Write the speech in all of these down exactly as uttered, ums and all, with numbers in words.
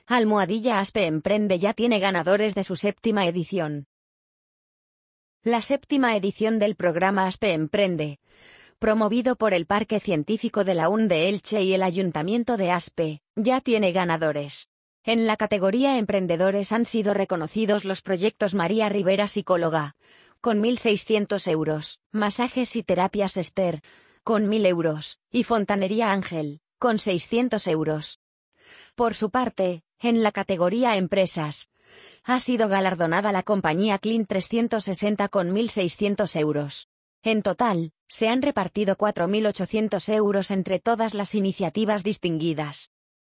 Almohadilla Aspe Emprende ya tiene ganadores de su séptima edición. La séptima edición del programa Aspe Emprende, promovido por el Parque Científico de la U N de Elche y el Ayuntamiento de Aspe, ya tiene ganadores. En la categoría Emprendedores han sido reconocidos los proyectos María Rivera Psicóloga, con mil seiscientos euros, Masajes y Terapias Esther, con mil euros, y Fontanería Ángel, con seiscientos euros. Por su parte, en la categoría Empresas, ha sido galardonada la compañía Clean trescientos sesenta con mil seiscientos euros. En total, se han repartido cuatro mil ochocientos euros entre todas las iniciativas distinguidas.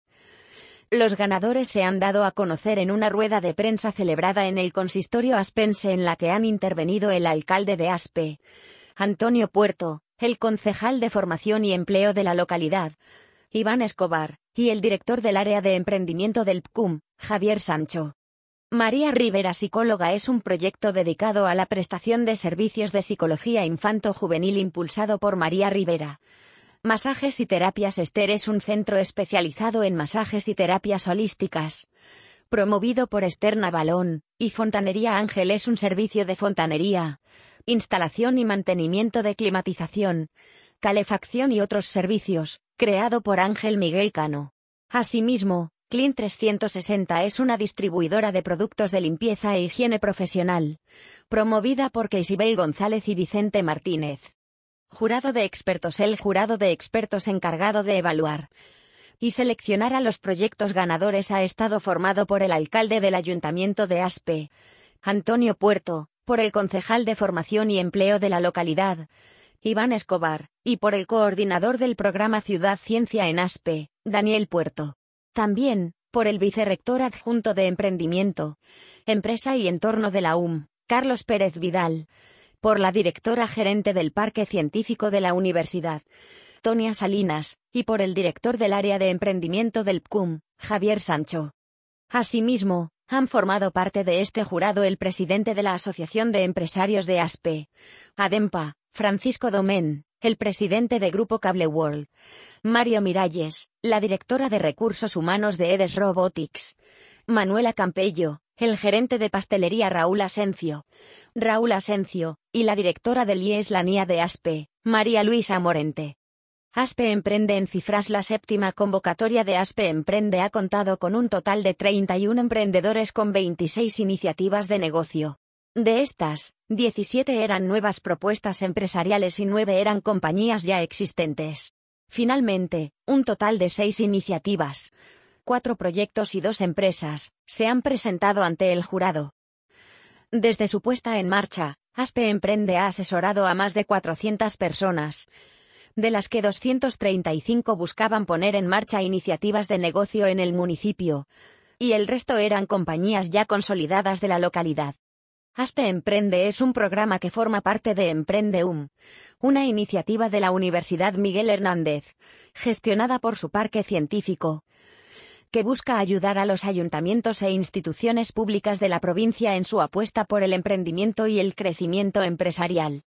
Los ganadores se han dado a conocer en una rueda de prensa celebrada en el consistorio aspense en la que han intervenido el alcalde de Aspe, Antonio Puerto, el concejal de Formación y Empleo de la localidad, Iván Escobar, y el director del área de emprendimiento del P C U M, Javier Sancho. María Rivera Psicóloga es un proyecto dedicado a la prestación de servicios de psicología infanto-juvenil impulsado por María Rivera. Masajes y Terapias Esther es un centro especializado en masajes y terapias holísticas, promovido por Esther Navalón, y Fontanería Ángel es un servicio de fontanería, instalación y mantenimiento de climatización, calefacción y otros servicios, creado por Ángel Miguel Cano. Asimismo, Clean trescientos sesenta es una distribuidora de productos de limpieza e higiene profesional, promovida por Isabel González y Vicente Martínez. Jurado de expertos. El jurado de expertos encargado de evaluar y seleccionar a los proyectos ganadores ha estado formado por el alcalde del Ayuntamiento de Aspe, Antonio Puerto, por el concejal de Formación y Empleo de la localidad, Iván Escobar, y por el coordinador del programa Ciudad Ciencia en Aspe, Daniel Puerto. También, por el vicerrector adjunto de Emprendimiento, Empresa y Entorno de la U M, Carlos Pérez Vidal, por la directora gerente del Parque Científico de la Universidad, Tonia Salinas, y por el director del área de emprendimiento del P C U M, Javier Sancho. Asimismo, han formado parte de este jurado el presidente de la Asociación de Empresarios de Aspe, ADEMPA, Francisco Domén, el presidente de Grupo Cable World, Mario Miralles, la directora de Recursos Humanos de Edes Robotics, Manuela Campello, el gerente de pastelería Raúl Asencio, Raúl Asencio, y la directora del I E S Lanía de Aspe, María Luisa Morente. Aspe Emprende. En cifras, la séptima convocatoria de Aspe Emprende ha contado con un total de treinta y uno emprendedores con veintiséis iniciativas de negocio. De estas, diecisiete eran nuevas propuestas empresariales y nueve eran compañías ya existentes. Finalmente, un total de seis iniciativas, cuatro proyectos y dos empresas, se han presentado ante el jurado. Desde su puesta en marcha, Aspe Emprende ha asesorado a más de cuatrocientas personas, de las que doscientos treinta y cinco buscaban poner en marcha iniciativas de negocio en el municipio, y el resto eran compañías ya consolidadas de la localidad. Aspe Emprende es un programa que forma parte de Emprende U M, una iniciativa de la Universidad Miguel Hernández, gestionada por su parque científico, que busca ayudar a los ayuntamientos e instituciones públicas de la provincia en su apuesta por el emprendimiento y el crecimiento empresarial.